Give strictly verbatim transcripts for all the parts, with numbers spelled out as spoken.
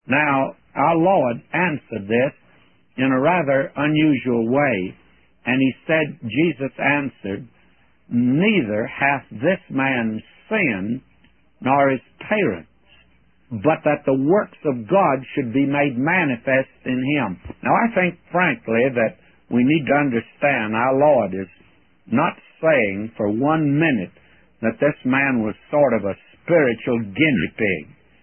Now, our Lord answered this in a rather unusual way, and he said, Jesus answered, neither hath this man sinned, nor his parents, but that the works of God should be made manifest in him. Now, I think, frankly, that we need to understand our Lord is not saying for one minute that this man was sort of a spiritual guinea pig.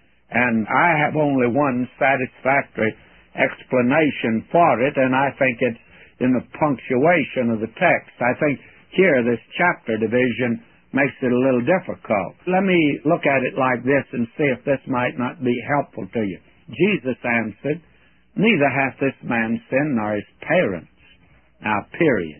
And I have only one satisfactory explanation for it, and I think it's in the punctuation of the text. I think here this chapter division makes it a little difficult. Let me look at it like this and see if this might not be helpful to you. Jesus answered, neither hath this man sinned nor his parents. Now, period.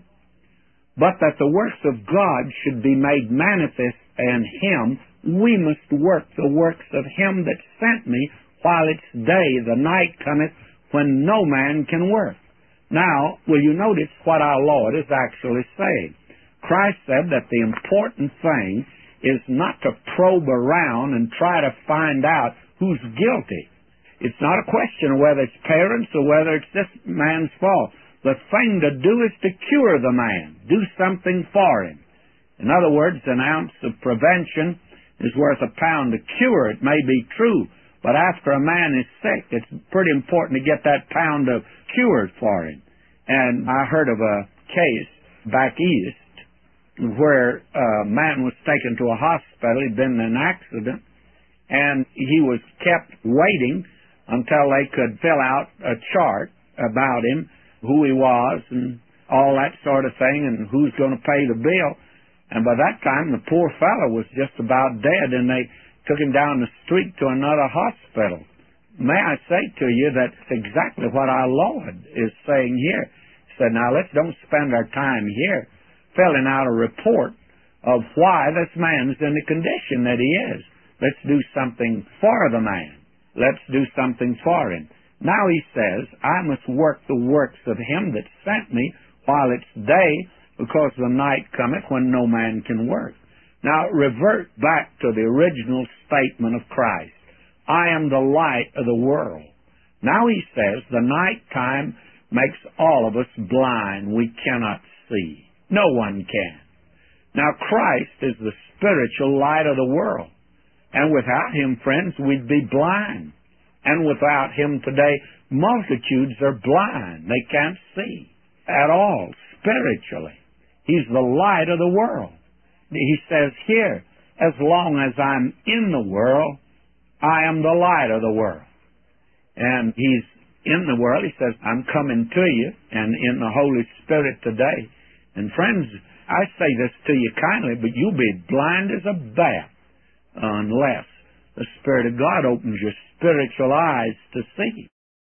But that the works of God should be made manifest in him, we must work the works of him that sent me while it's day. The night cometh when no man can work. Now, will you notice what our Lord is actually saying? Christ said that the important thing is not to probe around and try to find out who's guilty. It's not a question of whether it's parents or whether it's this man's fault. The thing to do is to cure the man. Do something for him. In other words, an ounce of prevention is worth a pound of cure. It may be true, but after a man is sick, it's pretty important to get that pound of cure for him. And I heard of a case back east where a man was taken to a hospital. He'd been in an accident, and he was kept waiting until they could fill out a chart about him, who he was, and all that sort of thing, and who's going to pay the bill. And by that time, the poor fellow was just about dead, and they took him down the street to another hospital. May I say to you that's exactly what our Lord is saying here. He said, now let's don't spend our time here filling out a report of why this man's in the condition that he is. Let's do something for the man. Let's do something for him. Now he says, I must work the works of him that sent me while it's day, because the night cometh when no man can work. Now revert back to the original statement of Christ. I am the light of the world. Now he says the night time makes all of us blind. We cannot see. No one can. Now Christ is the spiritual light of the world. And without him, friends, we'd be blind. And without him today, multitudes are blind. They can't see at all spiritually. He's the light of the world. He says here, as long as I'm in the world, I am the light of the world. And he's in the world. He says, I'm coming to you and in the Holy Spirit today. And friends, I say this to you kindly, but you'll be blind as a bat unless the Spirit of God opens your spiritual eyes to see.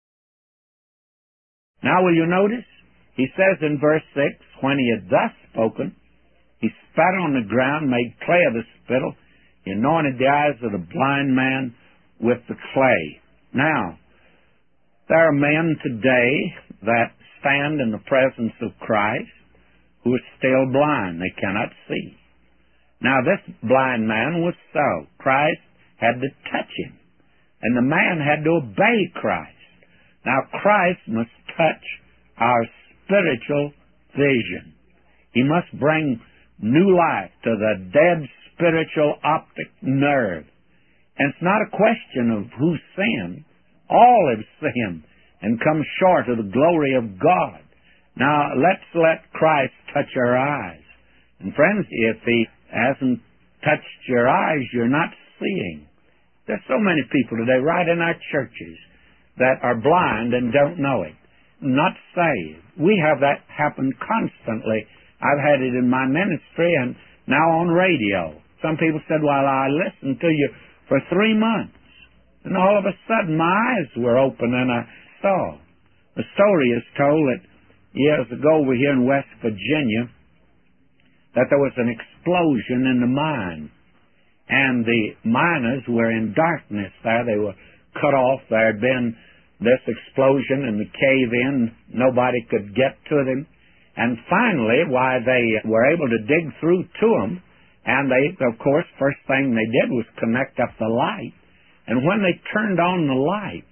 Now will you notice? He says in verse six, when he had thus spoken, he spat on the ground, made clay of the spittle, he anointed the eyes of the blind man with the clay. Now, there are men today that stand in the presence of Christ who are still blind. They cannot see. Now, this blind man was so. Christ had to touch him, and the man had to obey Christ. Now, Christ must touch our spiritual vision. He must bring new life to the dead spiritual optic nerve. And it's not a question of who sinned. All have sinned and come short of the glory of God. Now, let's let Christ touch our eyes. And friends, if he hasn't touched your eyes, you're not seeing. There's so many people today right in our churches that are blind and don't know it, not saved. We have that happen constantly. I've had it in my ministry and now on radio. Some people said, well, I listened to you for three months. And all of a sudden my eyes were open and I saw. The story is told that years ago over here in West Virginia that there was an explosion in the mine. And the miners were in darkness there. They were cut off. There had been this explosion and the cave-in. Nobody could get to them. And finally, why they were able to dig through to them, and they, of course, first thing they did was connect up the light. And when they turned on the light,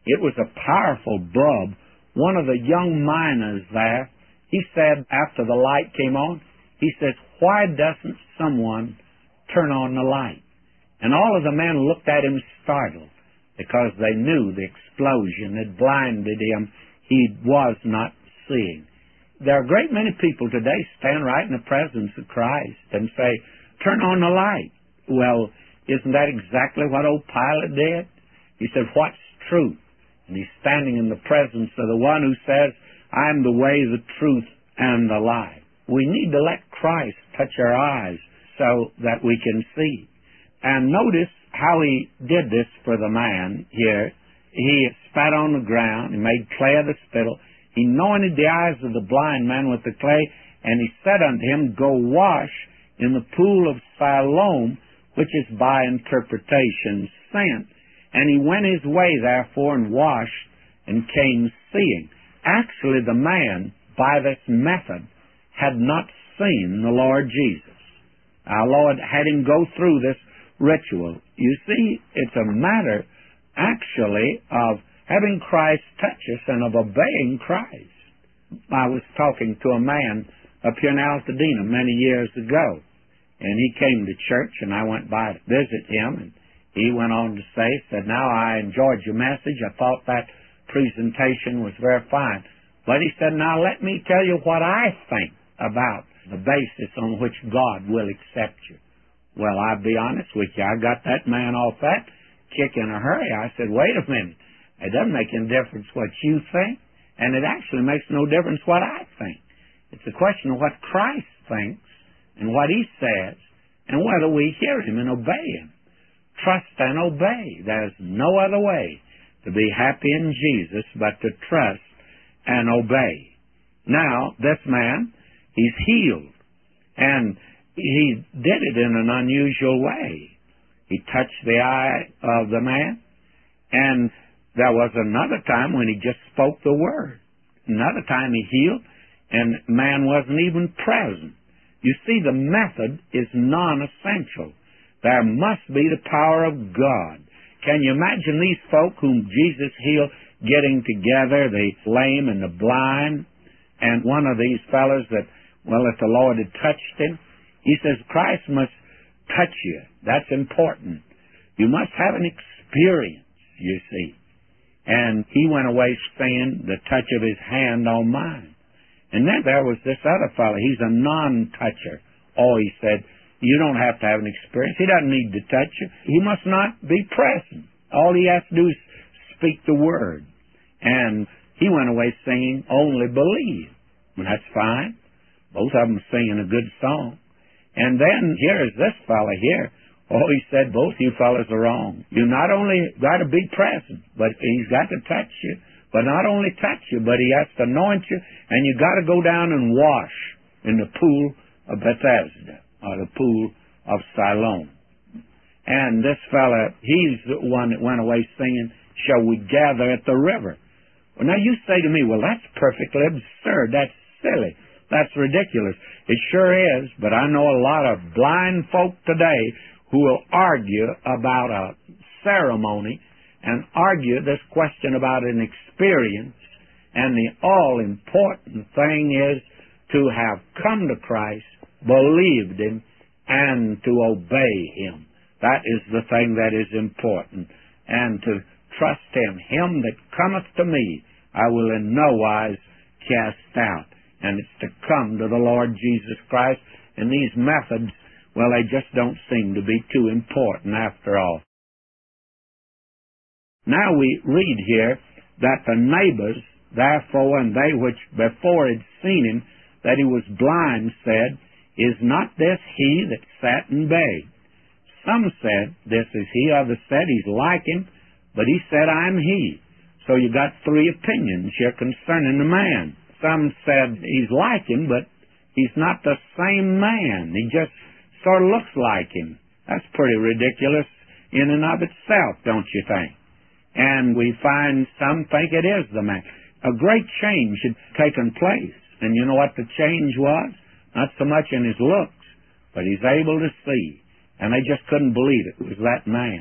It was a powerful bulb. One of the young miners there, he said after the light came on, he says, "Why doesn't someone turn on the light?" And all of the men looked at him startled, because they knew the explosion had blinded him. He was not seeing. There are a great many people today stand right in the presence of Christ and say, "Turn on the light." Well, isn't that exactly what old Pilate did? He said, "What's truth?" And he's standing in the presence of the one who says, "I am the way, the truth, and the life." We need to let Christ touch our eyes so that we can see. And notice how he did this for the man here. He spat on the ground, he made clay of the spittle, he anointed the eyes of the blind man with the clay, and he said unto him, "Go wash in the pool of Siloam," which is by interpretation sent. And he went his way, therefore, and washed, and came seeing. Actually, the man, by this method, had not seen the Lord Jesus. Our Lord had him go through this ritual. You see, it's a matter, actually, of having Christ touch us and of obeying Christ. I was talking to a man up here in Altadena many years ago, and he came to church, and I went by to visit him, and he went on to say, said, "Now, I enjoyed your message. I thought that presentation was very fine." But he said, "Now, let me tell you what I think about the basis on which God will accept you." Well, I'll be honest with you. I got that man off that kick in a hurry. I said, "Wait a minute. It doesn't make any difference what you think, and it actually makes no difference what I think. It's a question of what Christ thinks and what he says and whether we hear him and obey him. Trust and obey. There's no other way to be happy in Jesus but to trust and obey. Now, this man, he's healed, and he did it in an unusual way. He touched the eye of the man, and there was another time when he just spoke the word. Another time he healed, and man wasn't even present. You see, the method is non-essential. There must be the power of God. Can you imagine these folk whom Jesus healed getting together, the lame and the blind, and one of these fellows that, well, if the Lord had touched him, he says, Christ must touch you. That's important. You must have an experience, you see. And he went away saying, "The touch of his hand on mine." And then there was this other fellow. He's a non-toucher. Oh, he said, you don't have to have an experience. He doesn't need to touch you. He must not be present. All he has to do is speak the word. And he went away singing, "Only Believe." And that's fine. Both of them singing a good song. And then here's this fellow here. Oh, he said, "Both you fellows are wrong. You not only got to be present, but he's got to touch you. But not only touch you, but he has to anoint you, and you got to go down and wash in the pool of Bethesda, or the pool of Siloam." And this fella, he's the one that went away singing, "Shall we gather at the river?" Well, now you say to me, "Well, that's perfectly absurd. That's silly. That's ridiculous." It sure is, but I know a lot of blind folk today who will argue about a ceremony and argue this question about an experience, and the all-important thing is to have come to Christ, believed him, and to obey him. That is the thing that is important, and to trust him. "Him that cometh to me, I will in no wise cast out." And it's to come to the Lord Jesus Christ, and these methods, well, they just don't seem to be too important after all. Now we read here that the neighbors, therefore, and they which before had seen him, that he was blind, said, "Is not this he that sat and begged?" Some said, "This is he." Others said, "He's like him." But he said, "I'm he." So you got three opinions here concerning the man. Some said he's like him, but he's not the same man. He just sort of looks like him. That's pretty ridiculous in and of itself, don't you think? And we find some think it is the man. A great change had taken place. And you know what the change was? Not so much in his looks, but he's able to see. And they just couldn't believe it was that man.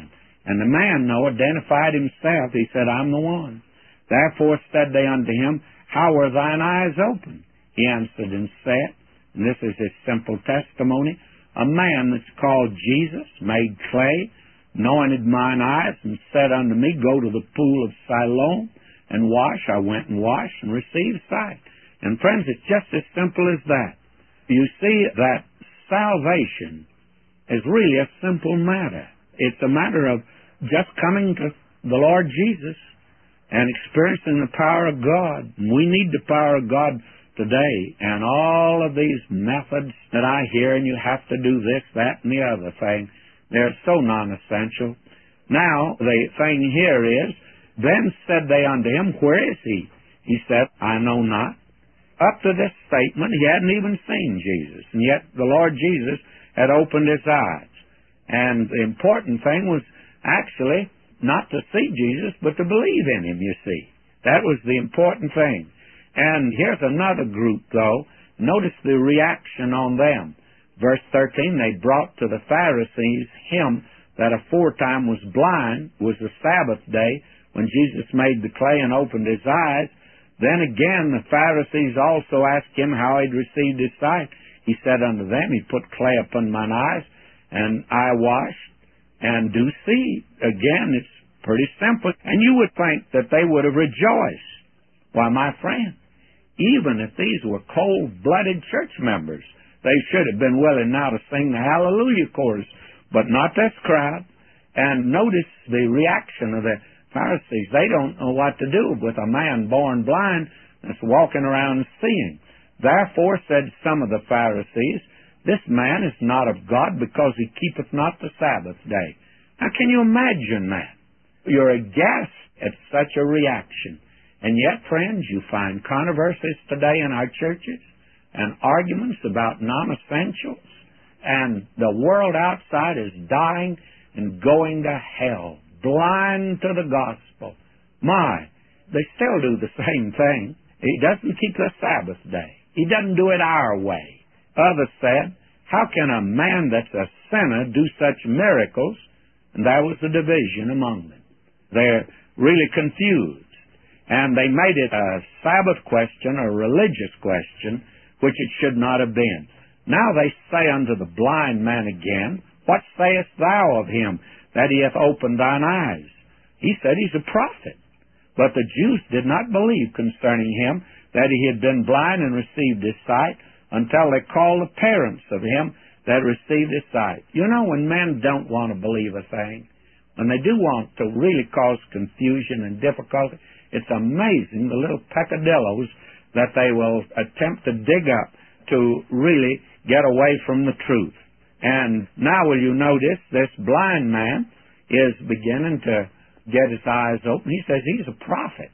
And the man, though, identified himself. He said, I'm the one. Therefore said they unto him, How were thine eyes opened? He answered and said, and this is his simple testimony, a man that's called Jesus made clay, anointed mine eyes, and said unto me, Go to the pool of Siloam and wash. I went and washed and received sight. And friends, it's just as simple as that. You see that salvation is really a simple matter. It's a matter of just coming to the Lord Jesus and experiencing the power of God. We need the power of God today, and all of these methods that I hear, and you have to do this, that, and the other thing, they're so non-essential. Now, the thing here is, then said they unto him, Where is he? He said, I know not. Up to this statement, he hadn't even seen Jesus, and yet the Lord Jesus had opened his eyes. And the important thing was actually not to see Jesus, but to believe in him, you see. That was the important thing. And here's another group, though. Notice the reaction on them. Verse thirteen, they brought to the Pharisees him that aforetime was blind, was the Sabbath day, when Jesus made the clay and opened his eyes. Then again the Pharisees also asked him how he'd received his sight. He said unto them, He put clay upon mine eyes, and I washed, and do see. Again, it's pretty simple. And you would think that they would have rejoiced. Why, my friend, even if these were cold-blooded church members, they should have been willing now to sing the Hallelujah chorus, but not this crowd. And notice the reaction of the Pharisees. They don't know what to do with a man born blind that's walking around seeing. Therefore said some of the Pharisees, This man is not of God, because he keepeth not the Sabbath day. Now, can you imagine that? You're aghast at such a reaction. And yet, friends, you find controversies today in our churches and arguments about non-essentials, and the world outside is dying and going to hell, blind to the gospel. My, they still do the same thing. He doesn't keep the Sabbath day. He doesn't do it our way. Others said, How can a man that's a sinner do such miracles? And there was a division among them. They're really confused. And they made it a Sabbath question, a religious question, which it should not have been. Now they say unto the blind man again, What sayest thou of him, that he hath opened thine eyes? He said, He's a prophet. But the Jews did not believe concerning him that he had been blind and received his sight, until they called the parents of him that received his sight. You know, when men don't want to believe a thing, when they do want to really cause confusion and difficulty, it's amazing the little peccadillos that they will attempt to dig up to really get away from the truth. And now will you notice this blind man is beginning to get his eyes open. He says he's a prophet.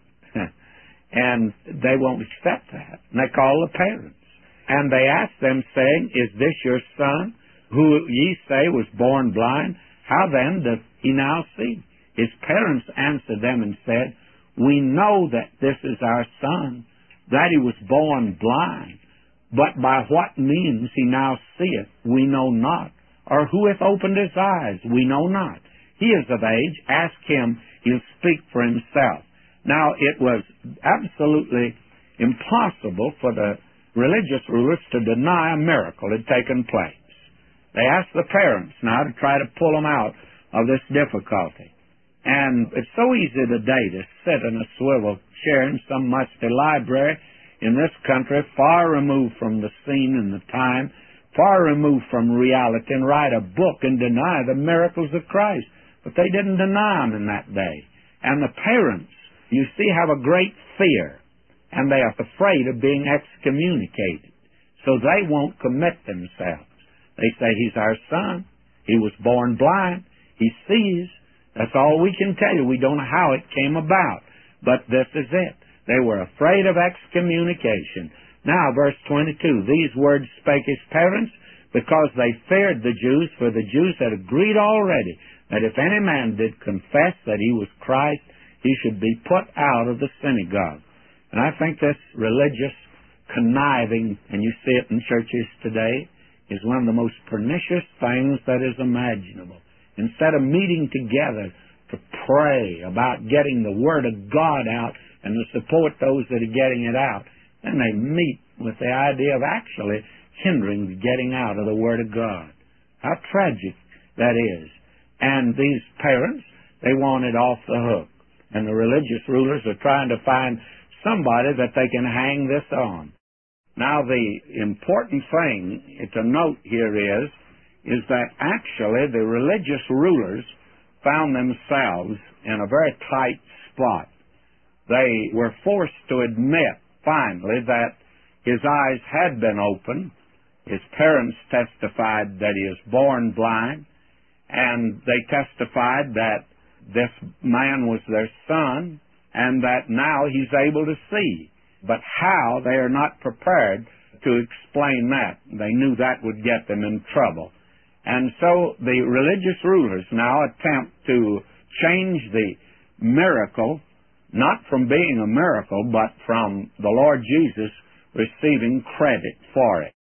And they won't accept that. And they call the parents. And they ask them, saying, Is this your son, who ye say was born blind? How then doth he now see? His parents answered them and said, We know that this is our son, that he was born blind. But by what means he now seeth, we know not. Or who hath opened his eyes, we know not. He is of age. Ask him, he'll speak for himself. Now, it was absolutely impossible for the religious rulers to deny a miracle had taken place. They asked the parents now to try to pull them out of this difficulty. And it's so easy today to sit in a swivel chair in some musty library in this country, far removed from the scene and the time, far removed from reality, and write a book and deny the miracles of Christ. But they didn't deny them in that day. And the parents, you see, have a great fear, and they are afraid of being excommunicated. So they won't commit themselves. They say, He's our son. He was born blind. He sees. That's all we can tell you. We don't know how it came about. But this is it. They were afraid of excommunication. Now, verse twenty-two, These words spake his parents, because they feared the Jews, for the Jews had agreed already that if any man did confess that he was Christ, he should be put out of the synagogue. And I think this religious conniving, and you see it in churches today, is one of the most pernicious things that is imaginable. instead of meeting together to pray about getting the Word of God out and to support those that are getting it out, then they meet with the idea of actually hindering the getting out of the Word of God. How tragic that is. And these parents, they want it off the hook. And the religious rulers are trying to find somebody that they can hang this on. Now, the important thing to note here is, is that actually the religious rulers found themselves in a very tight spot. They were forced to admit, finally, that his eyes had been opened. His parents testified that he was born blind, and they testified that this man was their son, and that now he's able to see. But how, they are not prepared to explain that. They knew that would get them in trouble. And so the religious rulers now attempt to change the miracle, not from being a miracle, but from the Lord Jesus receiving credit for it.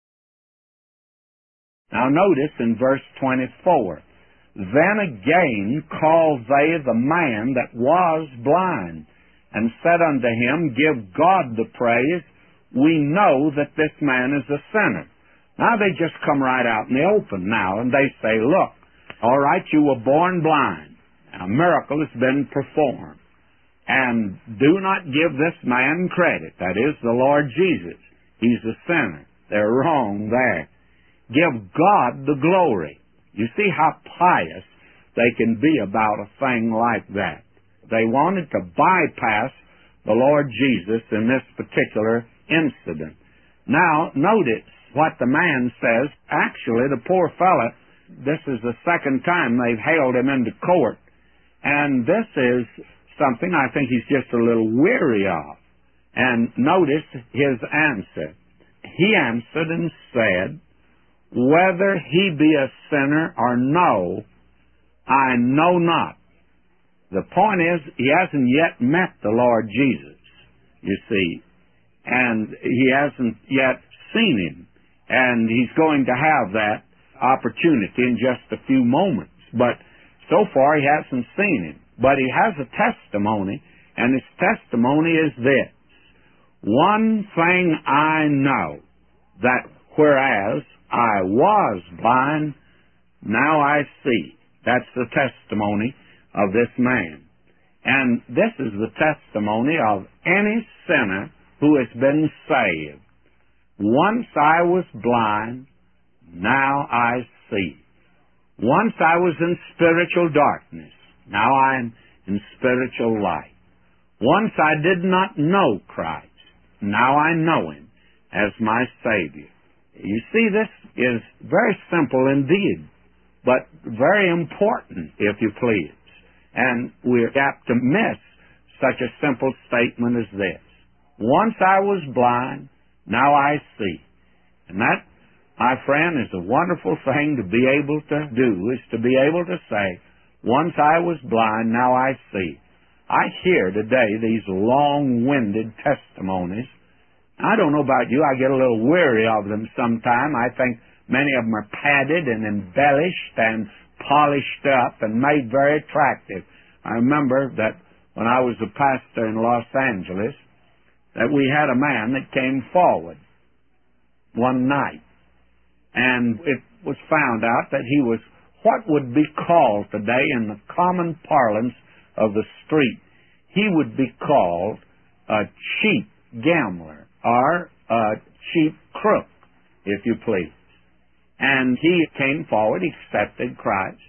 Now notice in verse twenty-four, then again called they the man that was blind, and said unto him, Give God the praise, we know that this man is a sinner. Now they just come right out in the open now, and they say, Look, all right, you were born blind. A miracle has been performed. And do not give this man credit. That is, the Lord Jesus. He's a sinner. They're wrong there. Give God the glory. You see how pious they can be about a thing like that. They wanted to bypass the Lord Jesus in this particular incident. Now, notice what the man says. Actually, the poor fella, this is the second time they've hailed him into court. And this is something I think he's just a little weary of. And notice his answer. He answered and said, Whether he be a sinner or no, I know not. The point is, he hasn't yet met the Lord Jesus, you see, and he hasn't yet seen him, and he's going to have that opportunity in just a few moments. But so far, he hasn't seen him. But he has a testimony, and his testimony is this. One thing I know, that whereas I was blind, now I see. That's the testimony of this man. And this is the testimony of any sinner who has been saved. Once I was blind, now I see. Once I was in spiritual darkness, now I'm in spiritual light. Once I did not know Christ, now I know Him as my Savior. You see, this is very simple indeed, but very important, if you please. And we're apt to miss such a simple statement as this. Once I was blind, now I see. And that, my friend, is a wonderful thing to be able to do, is to be able to say, once I was blind, now I see. I hear today these long-winded testimonies. I don't know about you, I get a little weary of them sometime. I think many of them are padded and embellished and polished up and made very attractive. I remember that when I was a pastor in Los Angeles, that we had a man that came forward one night, and it was found out that he was what would be called today in the common parlance of the street. He would be called a cheap gambler or a cheap crook, if you please. And he came forward, he accepted Christ,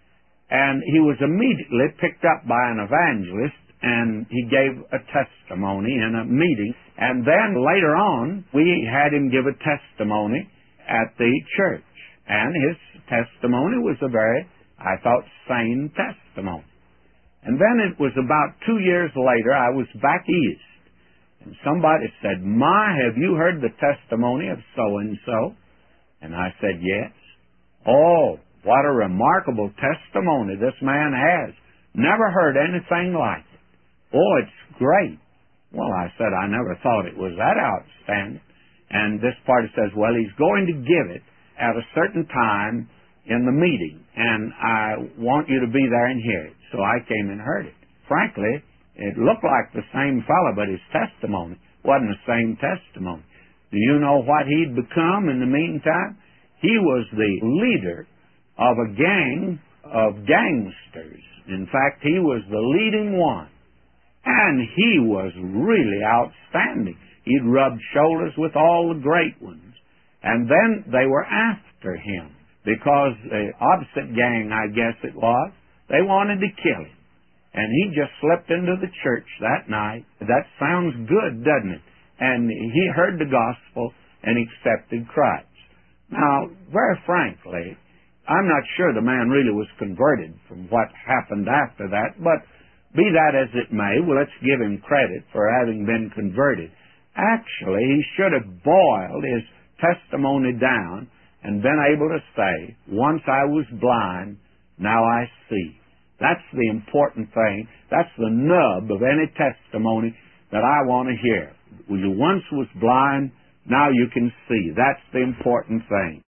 and he was immediately picked up by an evangelist, and he gave a testimony in a meeting. And then later on, we had him give a testimony at the church. And his testimony was a very, I thought, sane testimony. And then it was about two years later, I was back east, and somebody said, "My, have you heard the testimony of so-and-so?" And I said, "Yes." "Oh, what a remarkable testimony this man has. Never heard anything like it." "Oh, it's great." Well, I said, "I never thought it was that outstanding." And this party says, "Well, he's going to give it at a certain time in the meeting, and I want you to be there and hear it. So I came and heard it. Frankly, it looked like the same fellow, but his testimony wasn't the same testimony. Do you know what he'd become in the meantime? He was the leader of a gang of gangsters. In fact, he was the leading one. And he was really outstanding. He'd rubbed shoulders with all the great ones. And then they were after him because the opposite gang, I guess it was, they wanted to kill him. And he just slipped into the church that night. That sounds good, doesn't it? And he heard the gospel and accepted Christ. Now, very frankly, I'm not sure the man really was converted from what happened after that, but be that as it may, well, let's give him credit for having been converted. Actually, he should have boiled his testimony down and been able to say, once I was blind, now I see. That's the important thing. That's the nub of any testimony that I want to hear. You once was blind, now you can see. That's the important thing.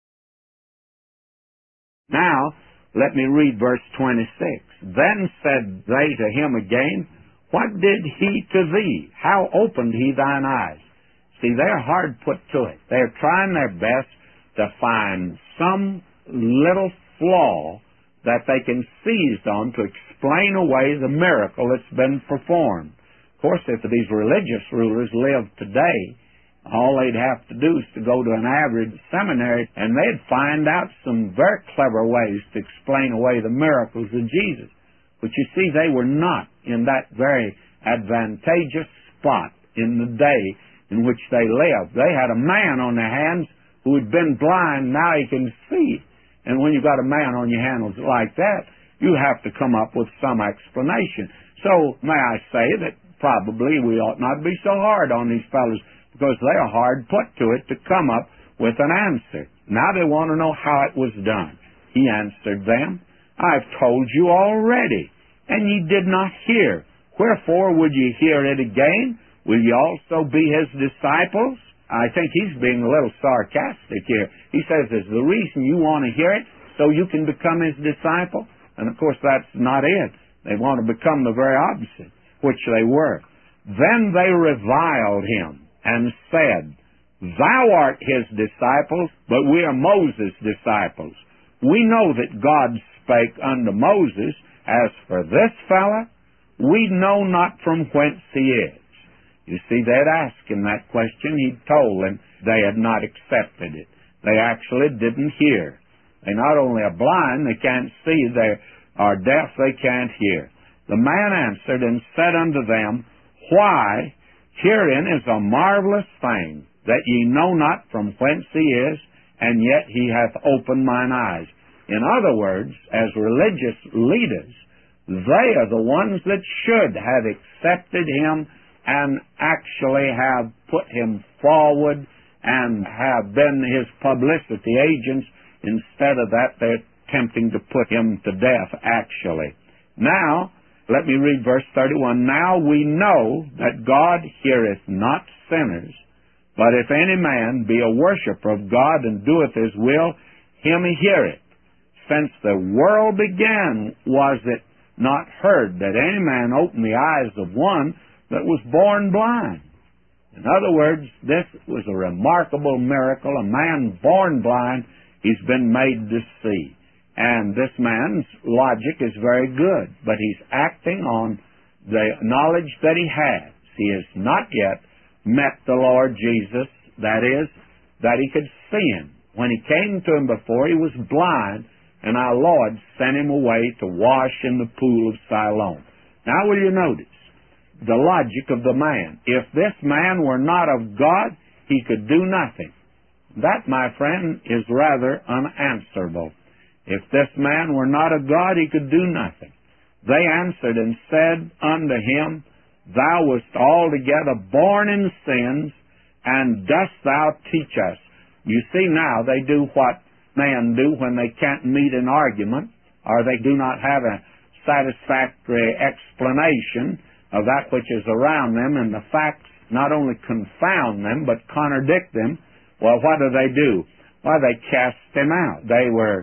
Now, let me read verse twenty-six. Then said they to him again, What did he to thee? How opened he thine eyes? See, they're hard put to it. They're trying their best to find some little flaw that they can seize on to explain away the miracle that's been performed. Of course, if these religious rulers lived today, all they'd have to do is to go to an average seminary and they'd find out some very clever ways to explain away the miracles of Jesus. But you see, they were not in that very advantageous spot in the day in which they lived. They had a man on their hands who had been blind, now he can see. And when you've got a man on your hands like that, you have to come up with some explanation. So, may I say that probably we ought not be so hard on these fellows, because they are hard put to it to come up with an answer. Now they want to know how it was done. He answered them, I've told you already, and ye did not hear. Wherefore would ye hear it again? Will ye also be his disciples? I think he's being a little sarcastic here. He says, is the reason you want to hear it so you can become his disciple? And of course that's not it. They want to become the very opposite, which they were. Then they reviled him and said, Thou art his disciples, but we are Moses' disciples. We know that God spake unto Moses. As for this fellow, we know not from whence he is. You see, they'd asked him that question. He'd told them they had not accepted it. They actually didn't hear. They not only are blind, they can't see. They are deaf, they can't hear. The man answered and said unto them, Why? Herein is a marvelous thing, that ye know not from whence he is, and yet he hath opened mine eyes. In other words, as religious leaders, they are the ones that should have accepted him and actually have put him forward and have been his publicity agents. Instead of that, they're attempting to put him to death, actually. Now, let me read verse thirty-one. Now we know that God heareth not sinners, but if any man be a worshipper of God and doeth his will, him he heareth. Since the world began, was it not heard that any man opened the eyes of one that was born blind? In other words, this was a remarkable miracle. A man born blind, he's been made to see. And this man's logic is very good, but he's acting on the knowledge that he has. He has not yet met the Lord Jesus, that is, that he could see him. When he came to him before, he was blind, and our Lord sent him away to wash in the pool of Siloam. Now will you notice the logic of the man? If this man were not of God, he could do nothing. That, my friend, is rather unanswerable. If this man were not of God, he could do nothing. They answered and said unto him, Thou wast altogether born in sins, and dost thou teach us? You see now, they do what men do when they can't meet an argument, or they do not have a satisfactory explanation of that which is around them, and the facts not only confound them, but contradict them. Well, what do they do? Well, they cast him out. They were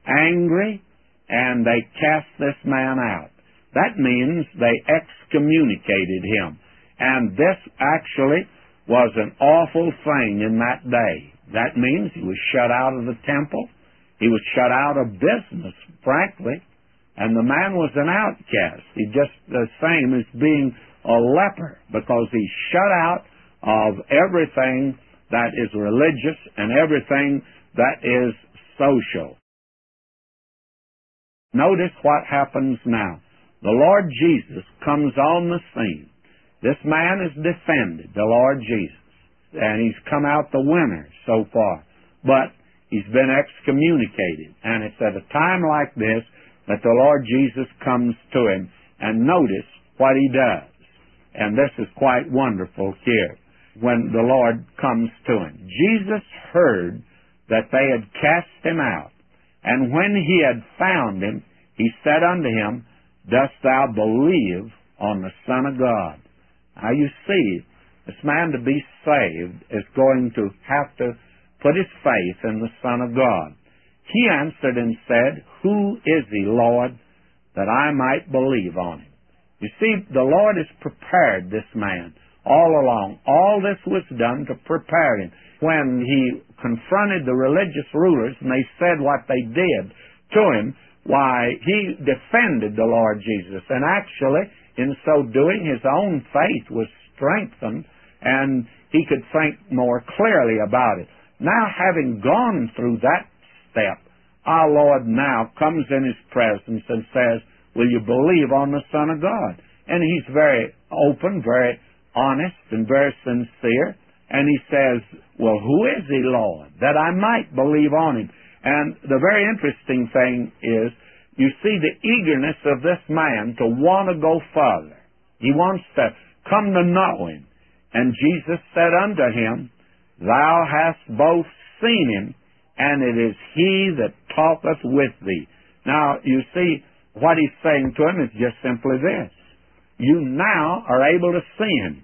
angry, and they cast this man out. That means they excommunicated him. And this actually was an awful thing in that day. That means he was shut out of the temple. He was shut out of business, frankly. And the man was an outcast. He's just the same as being a leper, because he's shut out of everything that is religious and everything that is social. Notice what happens now. The Lord Jesus comes on the scene. This man is defended, the Lord Jesus, and he's come out the winner so far. But he's been excommunicated, and it's at a time like this that the Lord Jesus comes to him. And notice what he does. And this is quite wonderful here, when the Lord comes to him. Jesus heard that they had cast him out, and when he had found him, he said unto him, Dost thou believe on the Son of God? Now you see, this man to be saved is going to have to put his faith in the Son of God. He answered and said, Who is he, Lord, that I might believe on him? You see, the Lord has prepared this man all along. All this was done to prepare him. When he confronted the religious rulers and they said what they did to him, why, he defended the Lord Jesus. And actually, in so doing, his own faith was strengthened, and he could think more clearly about it. Now, having gone through that step, our Lord now comes in his presence and says, Will you believe on the Son of God? And he's very open, very honest, and very sincere. And he says, Well, who is he, Lord, that I might believe on him? And the very interesting thing is, you see the eagerness of this man to want to go further. He wants to come to know him. And Jesus said unto him, Thou hast both seen him, and it is he that talketh with thee. Now, you see, what he's saying to him is just simply this. You now are able to see him.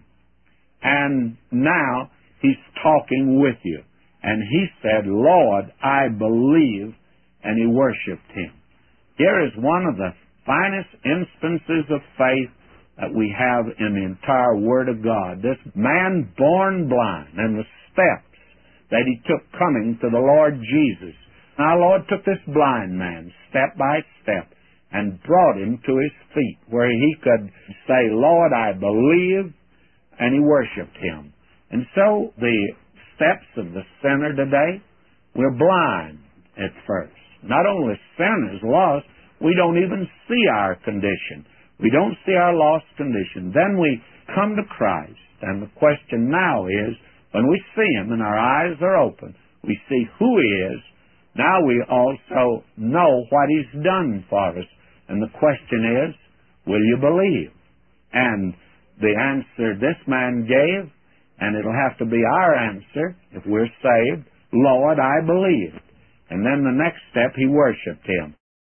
And now he's talking with you. And he said, Lord, I believe, and he worshipped him. Here is one of the finest instances of faith that we have in the entire Word of God. This man born blind, and the steps that he took coming to the Lord Jesus. Our Lord took this blind man step by step and brought him to his feet, where he could say, Lord, I believe, and he worshipped him. And so the steps of the sinner today, we're blind at first. Not only sinners lost, we don't even see our condition. We don't see our lost condition. Then we come to Christ, and the question now is, when we see him and our eyes are open, we see who he is. Now we also know what he's done for us. And the question is, will you believe? And the answer this man gave, and it'll have to be our answer if we're saved, Lord, I believe. And then the next step, he worshipped him.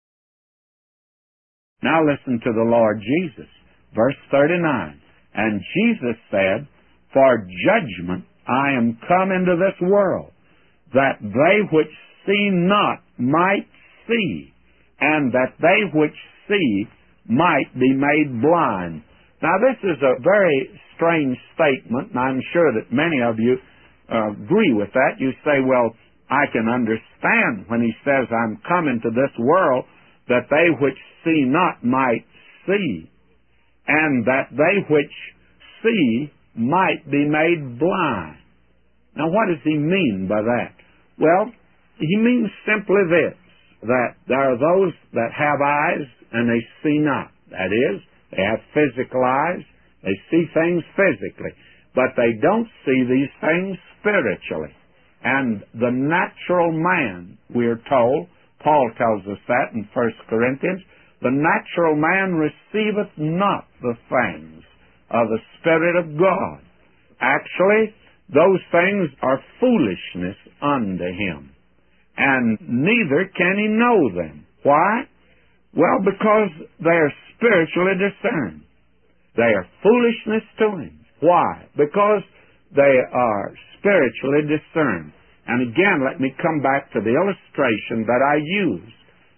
Now listen to the Lord Jesus. Verse thirty-nine. And Jesus said, For judgment I am come into this world, that they which see not might see, and that they which see might be made blind. Now this is a very strange statement, and I'm sure that many of you uh, agree with that. You say, well, I can understand when he says, I'm coming to this world, that they which see not might see, and that they which see might be made blind. Now what does he mean by that? Well, he means simply this, that there are those that have eyes and they see not. That is, they have physical eyes, they see things physically, but they don't see these things spiritually. And the natural man, we're told, Paul tells us that in First Corinthians, the natural man receiveth not the things of the Spirit of God. Actually, those things are foolishness unto him, and neither can he know them. Why? Well, because they are spiritually discerned. They are foolishness to him. Why? Because they are spiritually discerned. And again, let me come back to the illustration that I used.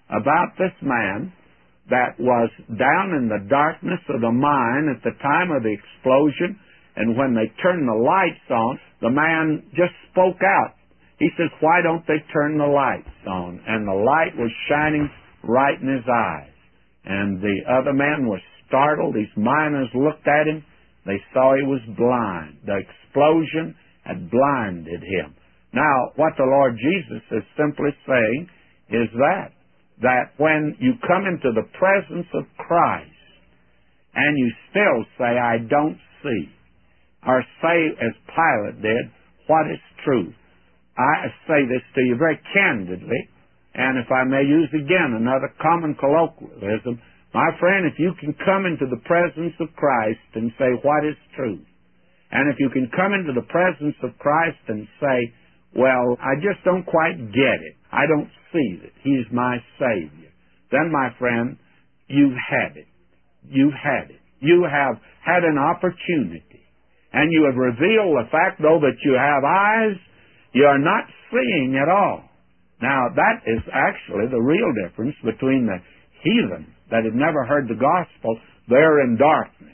about this man that was down in the darkness of the mine at the time of the explosion, and when they turned the lights on, the man just spoke out. He says, "Why don't they turn the lights on?" And the light was shining right in his eyes. And the other man was startled. These miners looked at him. They saw he was blind. The explosion had blinded him. Now, what the Lord Jesus is simply saying is that, that when you come into the presence of Christ and you still say, "I don't see," or say, as Pilate did, "What is truth?" I say this to you very candidly, and if I may use again another common colloquialism, my friend, if you can come into the presence of Christ and say, "What is truth?" and if you can come into the presence of Christ and say, "Well, I just don't quite get it. I don't see that He's my Savior," then, my friend, you've had it. You've had it. You have had an opportunity. And you have revealed the fact, though, that you have eyes, you are not seeing at all. Now, that is actually the real difference between the heathen that have never heard the gospel. They're in darkness.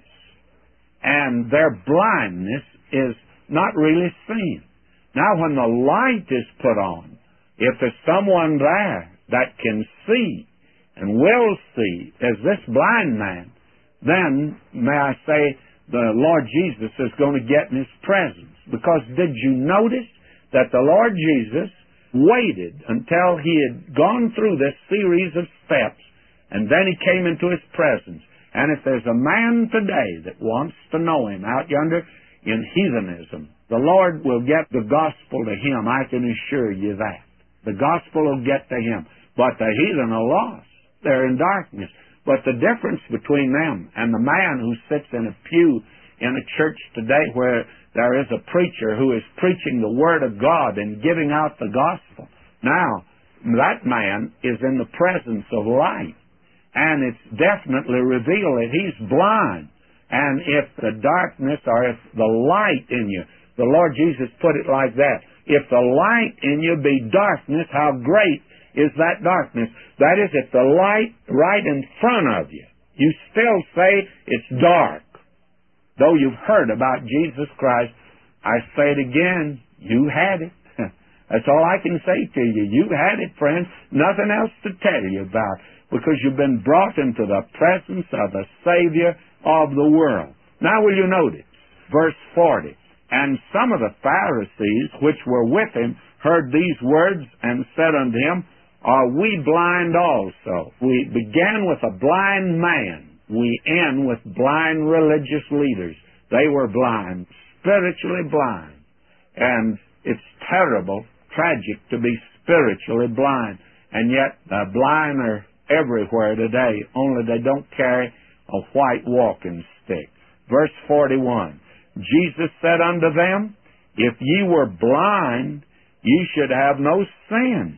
And their blindness is not really seen. Now, when the light is put on, if there's someone there that can see and will see as this blind man, then, may I say, the Lord Jesus is going to get in His presence. Because did you notice that the Lord Jesus waited until He had gone through this series of steps, and then He came into His presence? And if there's a man today that wants to know Him out yonder in heathenism, the Lord will get the gospel to him, I can assure you that. The gospel will get to him. But the heathen are lost. They're in darkness. But the difference between them and the man who sits in a pew in a church today where there is a preacher who is preaching the Word of God and giving out the gospel, now, that man is in the presence of light. And it's definitely revealed that he's blind. And if the darkness, or if the light in you, the Lord Jesus put it like that, if the light in you be darkness, how great is that darkness? That is, if the light right in front of you, you still say it's dark. Though you've heard about Jesus Christ, I say it again, you had it. That's all I can say to you. You had it, friends. Nothing else to tell you about, because you've been brought into the presence of the Savior of the world. Now will you notice, verse forty, "And some of the Pharisees which were with him heard these words, and said unto him, Are we blind also?" We began with a blind man. We end with blind religious leaders. They were blind, spiritually blind. And it's terrible, tragic to be spiritually blind. And yet the blind are everywhere today, only they don't carry a white walking stick. Verse forty-one, "Jesus said unto them, If ye were blind, ye should have no sin.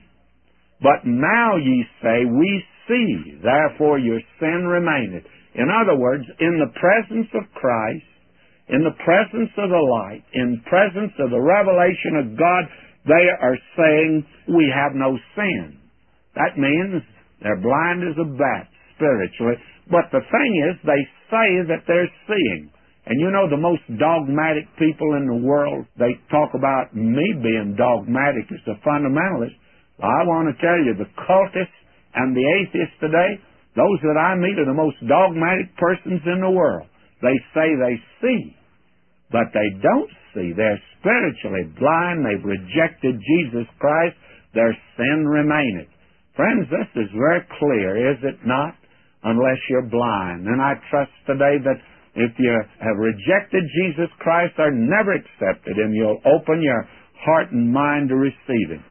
But now ye say, We see, therefore your sin remaineth." In other words, in the presence of Christ, in the presence of the light, in presence of the revelation of God, they are saying, we have no sin. That means they're blind as a bat, spiritually. But the thing is, they say that they're seeing. And you know, the most dogmatic people in the world, they talk about me being dogmatic as a fundamentalist. Well, I want to tell you, the cultists and the atheists today, those that I meet are the most dogmatic persons in the world. They say they see, but they don't see. They're spiritually blind. They've rejected Jesus Christ. Their sin remaineth. Friends, this is very clear, is it not? Unless you're blind. And I trust today that if you have rejected Jesus Christ or never accepted Him, you'll open your heart and mind to receive Him.